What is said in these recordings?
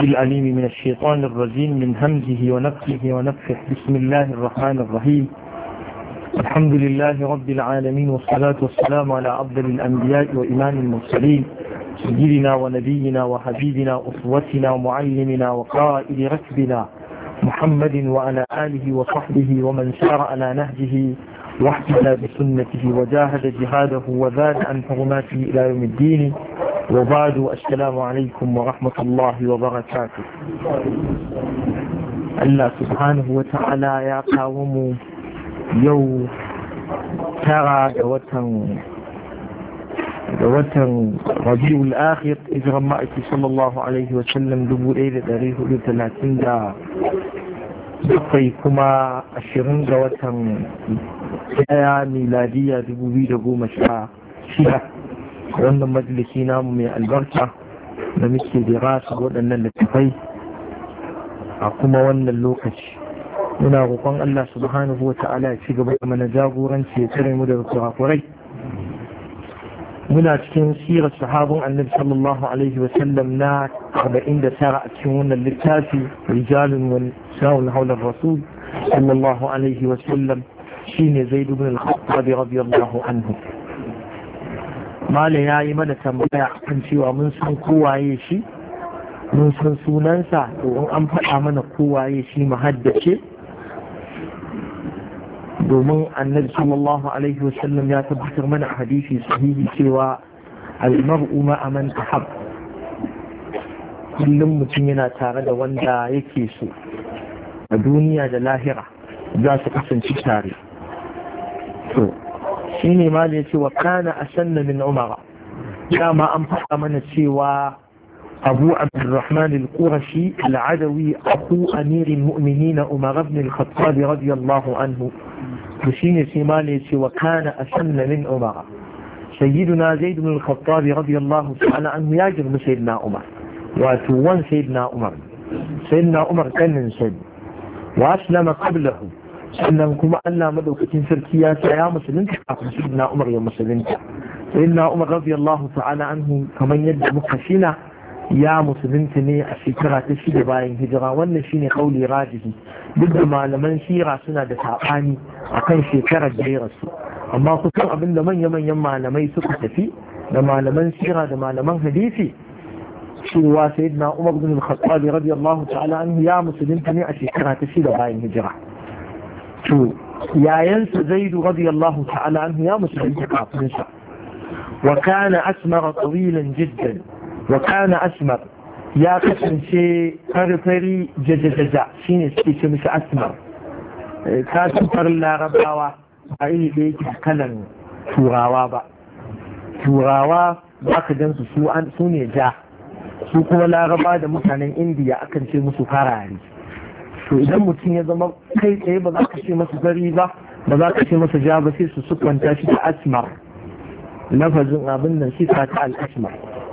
العليم من الشيطان الرجيم من همزه ونفخه ونفخه. بسم الله الرحمن الرحيم. الحمد لله رب العالمين، والصلاة والسلام على أفضل الأنبياء وإمام المرسلين سيدنا ونبينا وحبيبنا أسوتنا ومعلمنا وقائد ركبنا محمد وعلى آله وصحبه ومن سار على نهجه واحتدى بسنته وجاهد جهاده وزاد عن حرماته إلى يوم الدين. وبعد، السلام عليكم ورحمة الله وبركاته. الله سبحانه وتعالى يا قوم يوم ترى دوتن ربيع الآخر إذ رمائك صلى الله عليه وسلم دبو إيدة تاريخ 30 bakwai kuma 20 ga watan daya miladiya 2016 wannan majalisi namu mai albarka da muke dirasa waɗannan littafai a kuma wannan lokaci. Muna roƙon Allah subhanahu wa ta'ala ya ci gaba da mana jagoranci ya tsare mu daga kurakurai. Muna cikin sirar sahabin annabi sallallahu alaihi wa sallam na 49 a cikin wannan littafi rijalun wal sa'ul hawla rasul sallallahu alaihi wa sallam, shine Zaid ibn al-Khattab radiyallahu anhu. Malam ya yi mana tambaya kan cewa mun san kowaye shi, mun san sunansa, to in an faɗa mana kowaye shi mu haddace, domin annabi sallallahu alaihi wasallam ya tabbatar mana a hadisi sahihi cewa al-mar'u ma'a man ahab, kullum mutum yana tare da wanda yake so a duniya da lahira, za su kasance tare. to shine ma da yace wa kana asanna min umar, dama an faɗa mana cewa أبو عبد الرحمن القرشي العدوي أخو أمير المؤمنين عمر بن الخطاب رضي الله عنه، بشين سيمالي وكان أسن من عمر. سيدنا زيد بن الخطاب رضي الله تعالى عنه يجر سيدنا عمر، وتوان سيدنا عمر. سيدنا عمر كان نسد وأسلم قبله، سننكم ألا مدوكة سركيا يا مسلمين سيدنا عمر يا مسلمين. سيدنا عمر رضي الله تعالى عنه كمن يد مكشنا ya musulunta ne a shekara ta 6 bayan hijira. Wannan shine kauli rajihi, duk da malaman sira suna da saɓani akan shekarar da ya rasu, amma kusan abinda manya-manyan malamai suka tafi da malaman sira da malaman hadisi cewa sayyidina Umar bin al-Khattab radiyallahu ta'ala anhu ya musulunta ne a shekara ta 6 bayan hijira. to yayansa Zaid radiyallahu ta'ala anhu ya musulunta kafin sa. wa kana asmara tawilan jiddan, وكان أسمر يا قسم شيء فرفري ججججا، شيني سكيش مش أسمر، كاسم فرلا رباوة أي بيك كلن turawa ba ka gan su ne ja, su kuma laraba da mutanen indiya akan ce musu farare. to idan mutum ya zama kai tsaye ba za ka ce masa fari ba, ba za ka ce masa ja ba, sai su sukwanta shi da asmar, lafazin abin nan shi ta al-asmar.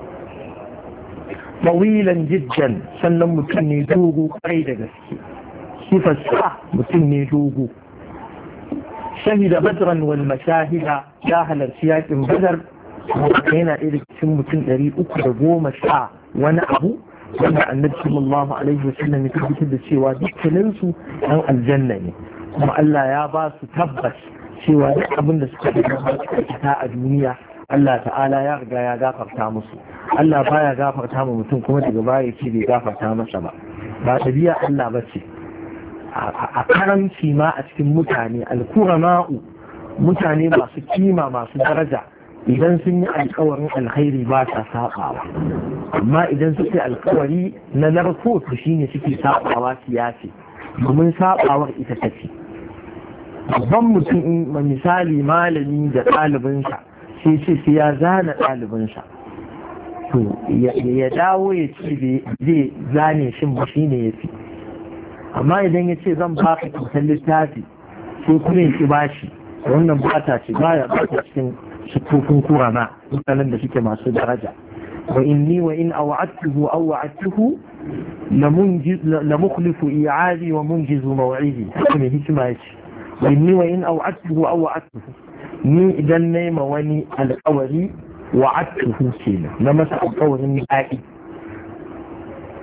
طويلا جدا، sannan mutum ne dogo kwarai da gaske, sifarsa mutum ne dogo. shahida badran wal mashahida, ya halarci yakin badar, yana ɗaya cikin mutum 310 wani abu, wanda annabi sallallahu alaihi wasallam ya tabbatar da cewa dukkaninsu ɗan aljanna ne, kuma Allah ya ba su tabbas cewa duk abin da suka fita a duniya Allah ta'ala ya riga ya gafarta musu. Allah baya gafarta ma mutum kuma daga baya ce bai gafarta masa ba ɗabi'a Allah ba ce. a karanci ma a cikin mutane, alkurama'u, mutane masu kima masu daraja, idan sun yi alkawarin alkhairi ba sa sabawa, amma idan suke alkawari na narko to shine suke sabawa siyasi, domin sabawar ita tafi. babban mutum misali malami da ɗalibinsa sai sai ya zana ɗalibinsa, to ya dawo ya ce zai zane shin ba shi ne ya fi. amma idan ya ce zan baka kyautar littafi sai kuma ya ki bashi, wannan bata ce baya bata cikin sukukun kurana mutanen da suke masu daraja. wa inni wa in awa'atuhu aw wa'atuhu la mukhlifu i'adi wa munjizu maw'idi, kuma hikima yace wa inni wa in awa'atuhu aw wa'atuhu, ni idan naima wani alƙawari wa'adtuhu kenan, na masa alƙawarin daɗi,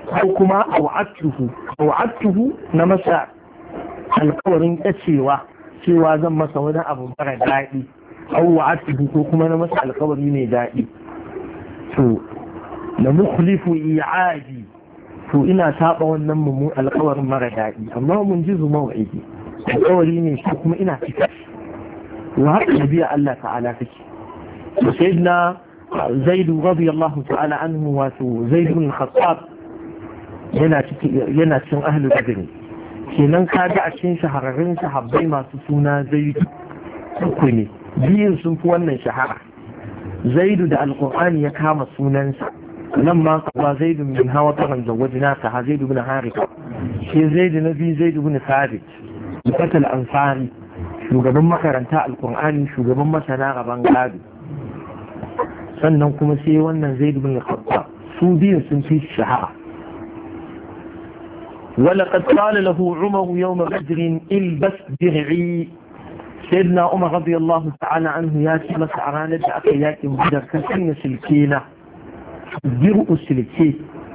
ko kuma au'attuhu na masa alkawarin kacewa cewa zan masa wani abu mara daɗi au'attuhu ko kuma na masa alkawari mai daɗi to la mukhlifu i'adi to ina saba wannan mu alkawarin mara daɗi amma mun ji maw'idi alkawari ne shi kuma ina cika wa haka nabiya Allah ta'ala take sayyidina zaid radiyallahu ta'ala anhu wa zaid bin khattab yana cikin ahlul badr kenan kaga a cikin shahararrun sahabbai masu suna zaid uku ne biyun sun fi wannan shahara zaidu da alqur'ani ya kama sunansa لما قضى زيد منها وطرا زوجناكها زيد بن حارثة في زيد نبي زيد بن ثابت بفتى الأنصاري shugaban makaranta alkur'ani shugaban masana gaban gado sannan kuma sai wannan zaid bin khattab su biyun sun fi shahara ولقد قال له عمر يوم بدر البس درعي سيدنا عمر رضي الله تعالى عنه ياتي مسعرانة أكيات بدر كسن سلكينة الدرع السلكي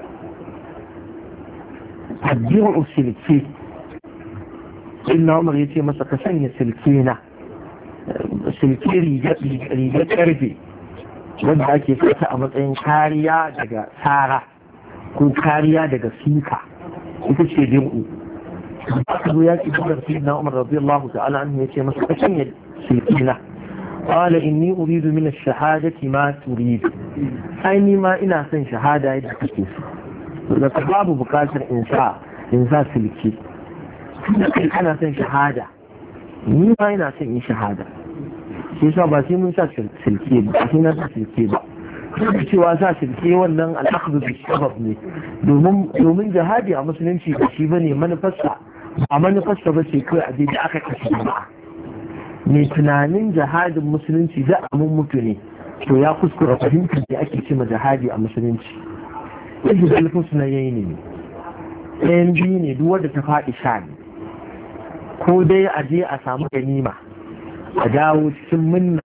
سيدنا عمر ياتي مسا كسن سلكينة سلكي ريجات كربي wanda ake fata a matsayin kariya daga tsara ko kariya daga fika ita ce dir'u aka zo ya ci bugar sayyidina Umar radiyallahu ta'ala anhu yace masa ka sanya silkina qala inni uridu min ash-shahadati ma turid ai ni ma ina son shahada yadda kake so da babu bukatar in sa silki da kai kana son shahada ni ma ina son yin shahada shi yasa ba sai mun sa silke ba sai na sa silke ba duk cewa sa silke wannan al'akhdhu bi sabab ne domin jihadi a musulunci ba shi bane manufarsa ba manufarsa ba ce kai a da aka kashe jama'a mai tunanin jihadin musulunci da amun mutu ne to ya kuskura fahimtar da ake ce ma jihadi a musulunci yadda zalfin suna yayi ne ɗayan biyu ne duk wanda ta faɗi sha ne ko dai a je a samu ganima a dawo cikin minna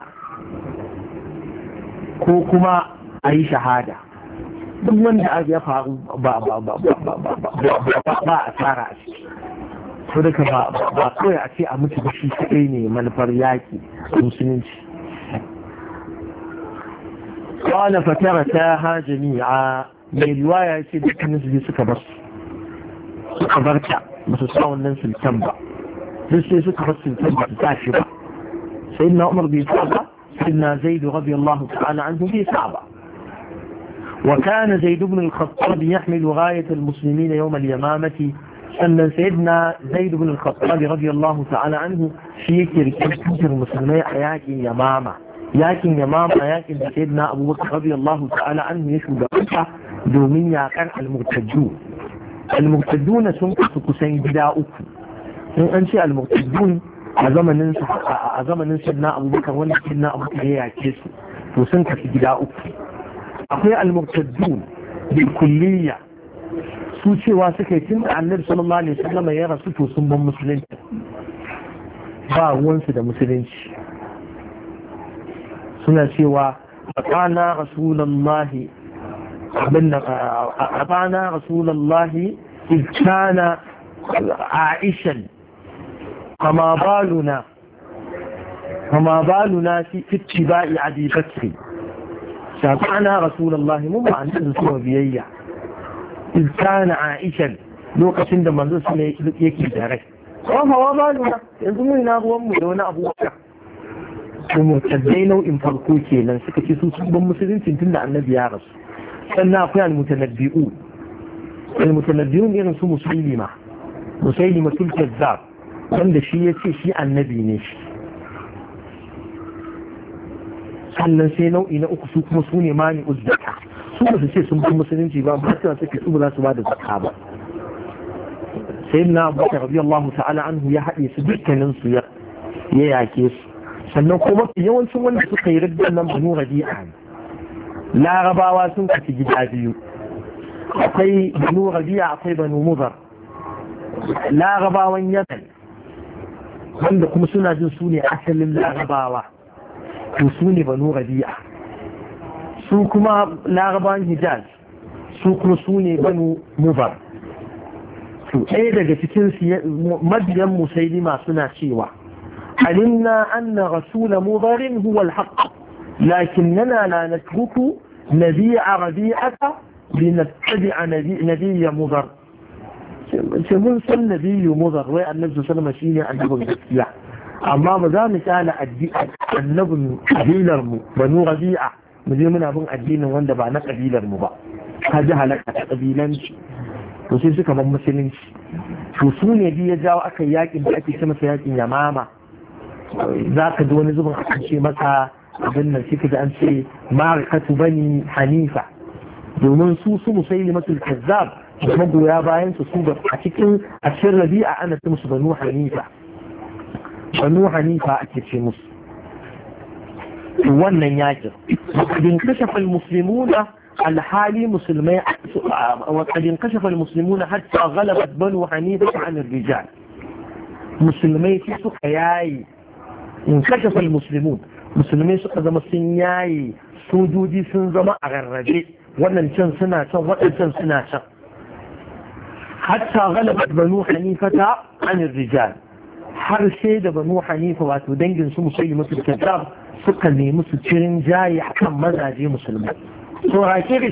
ko kuma a yi shahada duk wanda abu ya faru ba a tsara a ciki so daga ba kawai a ce a mutu da shi kaɗai ne manufar yaƙi a musulunci قال فترتاها جميعا mai riwaya ya ce dukkanin su suka barta ba su sa wannan sultan ba duk sai suka bar sultan ba su sa shi ba سيدنا عمر بن صعبة سيدنا زيد رضي الله تعالى عنه بن صعبة وكان زيد بن الخطاب يحمل غاية المسلمين يوم اليمامة أن سيدنا زيد بن الخطاب رضي الله تعالى عنه في كركبة المسلمين ياكن يمامة ياكن سيدنا أبو بكر رضي الله تعالى عنه يشهد عنها دومين ياكن المرتدون سنقص كسين بداؤك أنشاء المرتدون a zamanin sayyidina abubakar wanda sayyidina abubakar ya yake su to sun kafi gida uku akwai al-murtaddun bil kulliyya su cewa suka yi tun da annabi sallallahu alaihi wasallam ya rasu to sun ban musulunci ba ruwansu da musulunci suna cewa atana rasulullahi إذ كان عائشا فما بالنا في اتباع أبي بكر شافعنا رسول الله مما أن نسوه بيئة إذ كان عائشا لو قسم دم منذ سنة يكي دارك وما بالنا ينظمون أغوام دون أبو بكر ومتدين وإن فرقوا كيلا سكتي سوسوا بمسلمين تنتند عن النبي يا رسول سنة أقول المتنبئون يرسوا مسيلمة الكذاب wanda shi ya ce shi annabi ne shi sannan sai nau'i na uku su kuma su ne mani uzzaka su ba su ce sun bi musulunci ba ba su suke su ba za su ba da zakka ba sai na abubakar radiyallahu ta'ala anhu ya haɗe su dukkanin su ya yake su sannan kuma yawancin wanda suka yi riddan nan banu rabi'a ne larabawa sun kaci gida biyu akwai banu rabi'a akwai banu mudar larabawan yaman wanda kuma suna jin su ne asalin larabawa to su ne banu rabi'a su kuma larabawan hijaz su kuma su ne banu mudar. to ɗaya daga cikin mabiyan musailima suna cewa alimna anna rasula mudarin huwa alhaq lakinnana la natruku nabi'a rabi'ata linattabi'a nabiyya mudar. ce mun san nabiyyu mudar wai annabi sallallahu alaihi wasallam shine annabin gaskiya amma ba za mu kyala annabin kabilar mu banu rabi'a mu je muna bin addinin wanda ba na kabilar mu ba ka ji halaka ta kabilanci. to sai suka ban musulunci to su ne ya jawo aka yakin da ake ce masa yakin yamama. za ka ji wani zubin aka ce masa abin nan suka da an ce ma'arikatu bani hanifa domin su musailimatul kazzab da magoya bayan su a cikin rabi'a ana ce musu banu hanifa ake ce musu. wannan yakin din kashafa almuslimuna alhali musulmai وقد انكشف المسلمون حتى غلبت بنو حنيفة عن الرجال. مسلمي في سكياي انكشف المسلمون musulmai suka zama sun yaye sojoji sun zama a rarrabe waɗancan suna can waɗancan suna can hatta galabat banu hanifata an rijal har sai da banu hanifa wato dangin su musulmatul kazzab suka nemi su cirin jaye akan mazaje musulmai. سورة كرس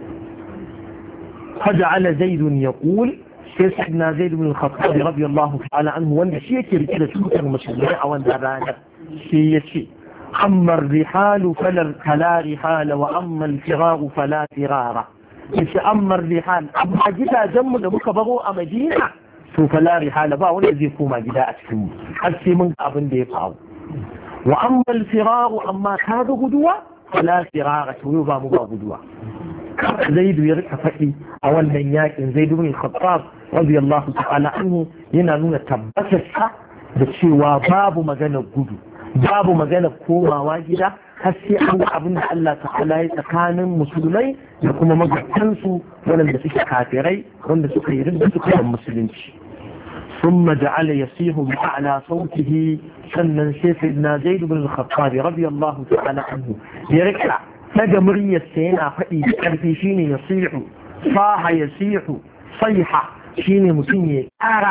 فجعل زيد يقول سيدنا زيد بن الخطاب رضي الله تعالى عنه وان شيء كده سوكر مسلمين او ان دابانا شيء أما الرحال فلا رحال وأما الفرار فلا فرار. أما الرحال أما جدا جمع لبك بغو أما دينا فلا رحال با ولا زي كوما جدا أتكم حسي من أبن دي فاو. وأما الفرار أما كاد غدوة فلا فرار تويبا مبا غدوة. زيد يرك فئي أول من ياكن زيد بن الخطاب رضي الله تعالى عنه ينالون تبسسها بشيوا باب مغانا غدو babu magana komawa gida har sai an ga abin da Allah ta'ala ya tsakanin musulmai da kuma magatansu waɗanda suke kafirai wanda suka yi rinda suka yi musulunci. ثم جعل يصيح بأعلى صوته سنن سيدنا زيد بن الخطاب رضي الله تعالى عنه يركع تجا مرية سينا فئي كرفي شيني يصيح صاح يصيح صيحة شيني مسيني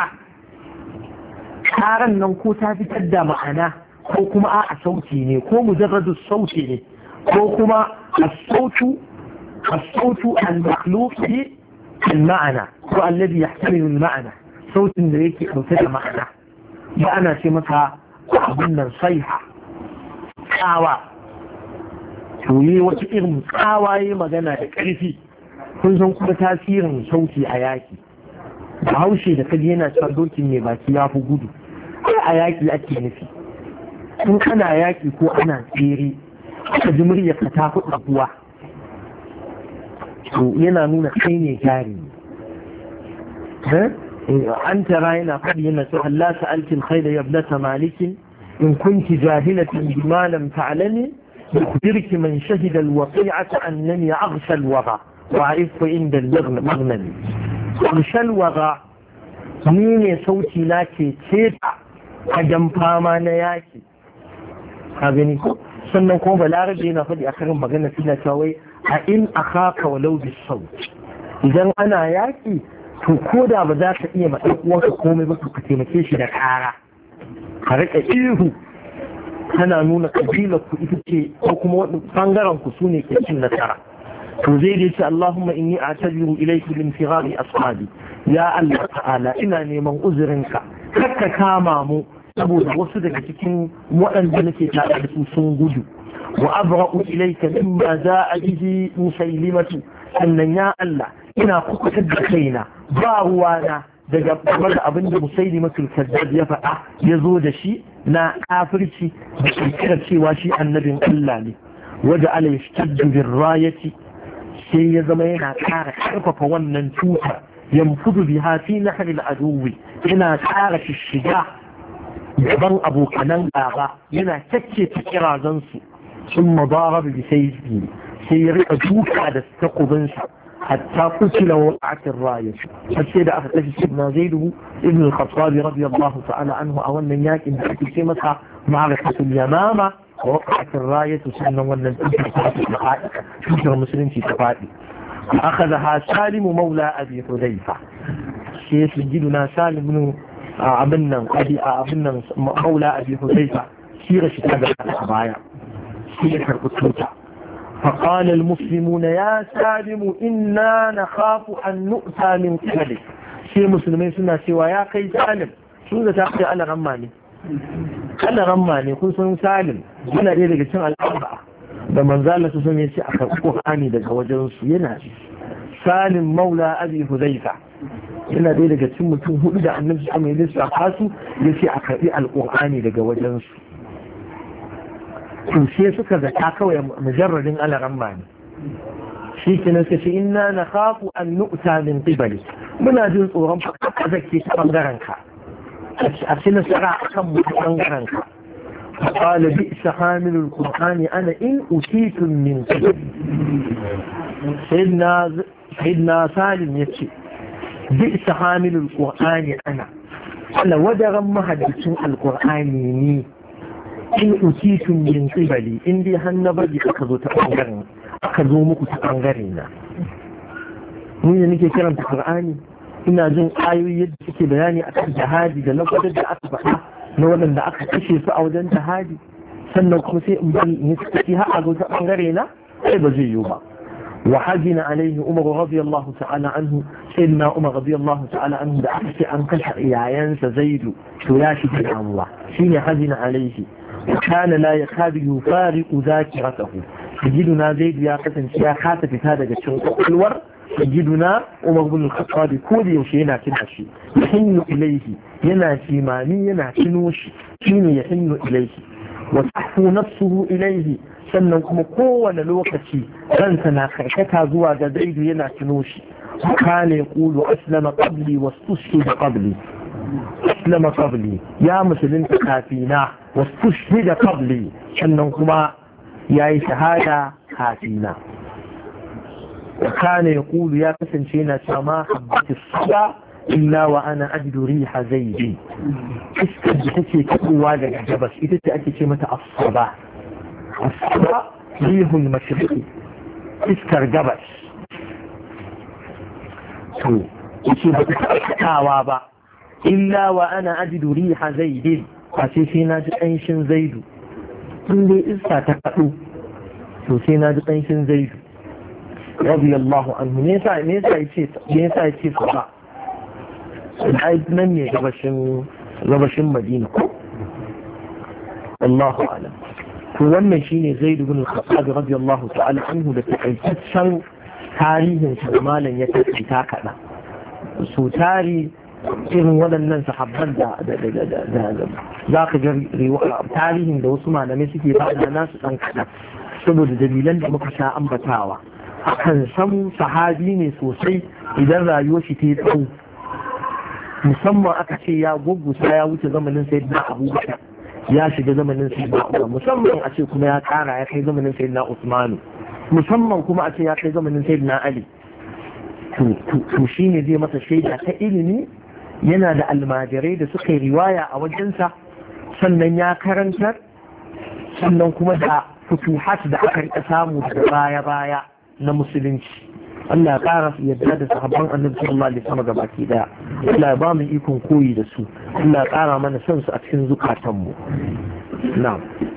كارا ننكوتا في تدى معنا ko kuma a sauti ne ko mujarradu sauti ne ko kuma as-sautu al-makhluq bi al-ma'na ko alladhi yahtamilu al-ma'na sautin da yake dauke da ma'ana ba ana ce masa abin nan saiha tsawa to yi wata irin tsawaye magana da ƙarfi kun san kuma tasirin sauti a yaki da haushe da kaji yana cewa dokin mai baki ya fi gudu a yaki ake nufi in kana yaki ko ana tsere aka ji muryarka ta fi ɗaguwa to yana nuna kai ne jari an tara yana faɗi yana so Allah sa'alkin khaira yablata malikin in kunti jahilatin bima lam ta'lami يخبرك من شهد الوقيعة أنني أغشى الوغى وأعرف عند المغنم أغشى الوغى نيني صوتي لكي تيبع أجم فاما نياكي gani ko sannan kuma balarabe yana faɗi a karin magana suna cewa a in akhaka walau bis saut idan ana yaki to ko da ba za ka iya ma dan uwanka komai ba ka taimake shi da kara ka rika ihu kana nuna kabilar ku ita ce ko kuma wani bangaren ku sune ke cin nasara to zai dai ce Allahumma inni a'taziru ilayka min firari ashabi ya Allah ta'ala ina neman uzurinka kakka kama mu saboda wasu daga cikin waɗanda nake tare da su sun gudu wa abra'u ilayka mimma za'a bihi musaylimatu sannan ya Allah ina kukutar da kaina ba ruwana daga abin da musaylimatu kazzab ya faɗa ya zo da shi na kafirci da kirkirar cewa shi annabin Allah ne waje ala yashtaddu birrayati sai ya zama yana ƙara ƙarfafa wannan tuta yanfudu biha fi nahri al-aduwi yana ƙara shiga gaban abokanan gaba yana cacce ta kirazansu sun mabarar da sai ya rika duka da takubinsa hatta kutila wa ƙaƙin rayar sai da aka kashe sidna zaidu ibn al-khattab radiyallahu ta'ala anhu a wannan yakin da ake ce masa ma'arakatul yamama wa ƙaƙin rayar sannan wannan tutar musulunci ta faɗi أخذها سالم مولى أبي حذيفة شيء سجلنا سالم abin مولى أبي حذيفة سيرة شتابة الأبايا سيرة القطوطة فقال المسلمون يا سالم إنا نخاف أن نؤتى من قبلك شيء مسلمين سنة سوى يا كي سالم سنة تأخذ على غماني كن سنة سالم سنة إيه لك سنة الأربعة da manzala su sun yace a karɓi Qur'ani daga wajen su yana Salim Maula Abi Hudayfa yana ɗaya daga cikin mutum hudu da Annabi sallallahu alaihi wasallam ya su yace a karɓi Al-Qur'ani daga wajen su to sai suka zata kawai mujarradin alaramma ne shi kenan sai ce inna nakhafu an nu'ta min qibali muna jin tsoron fa zake ta bangaren ka a cikin nasara akan mu ta bangaren ka قال بئس حامل القرآن أنا إن أتيتم من قبل سيدنا سالم يتشي بئس حامل القرآن أنا ودغم مهدسن القرآن ني إن أتيتم من قبلي إن دي هنبدي أخذوا مكو تقنغرنا من نكي كلام القرآن ina jin ayoyi yadda suke bayani akan jihadi da lokacin da aka faɗa na waɗanda aka kashe su a wajen jihadi sannan kuma sai in bari in yi sukaci har a ta ɓangare na sai ba zai yiwu ba wa hajina alaihi umar radiyallahu ta'ala anhu sayyidina umar radiyallahu ta'ala anhu da aka ce an kashe yayansa zaidu to ya shiga damuwa shine hajina alaihi kana la yakadu yufariqu zakiratahu sayyiduna zaidu ya kasance ya kasa fita daga cikin kwakwalwar سيدنا عمر بن الخطاب كل يوشي ينا تنشي يحن إليه ينا تيماني ينا تنوشي حين يحن إليه وتحفو نفسه إليه سننكم قوة لوكتي غنسنا خيكتها زواج زيد ينا تنوشي وكان يقول أسلم قبلي واستشهد قبلي أسلم قبلي يا مسلم كافينا واستشهد قبلي سننكم يا شهادة كافينا وكان يقول يا كسنشينا ما حبت الصدى إلا وأنا أجد ريح زيد إسكت تتي تقوى لك جبس إذا تأتي كلمة الصدى الصدى ريح المشرق إسكر جبس إسكت إلا وأنا أجد ريح زيد فسينا جأنش زيد إني إسكت تقلو فسينا جأنش زيد رضي الله عنه نيسا يتي صبا الحيث من يغبشن مدينة الله أعلم wannan shine Zaid ibn al-Khattab radiyallahu ta'ala anhu da takaitaccen tarihin sa malan ya tabbata kada su tari irin waɗannan sahabban da zaka ga tarihin da wasu malamai suke faɗa nasu dan kada saboda dalilan da muka sha ambatawa akan san sahabi ne sosai idan rayuwar shi ta yi tsawo musamman aka ce ya guggusa ya wuce zamanin sayyidina Abubakar ya shiga zamanin sayyidina Umar musamman a ce kuma ya kara ya kai zamanin sayyidina Usman musamman kuma a ce ya kai zamanin sayyidina Ali to shine zai masa shaida ta ilimi yana da almajirai da suka yi riwaya a wajensa sannan ya karantar sannan kuma da futuhat da aka rika samu daga baya na musulunci Allah ya kara su yadda da sahabban annabi sallallahu alaihi wasallam gabaki daya Allah ya ba mu ikon koyi da su Allah ya kara mana son su a cikin zukatanmu na'am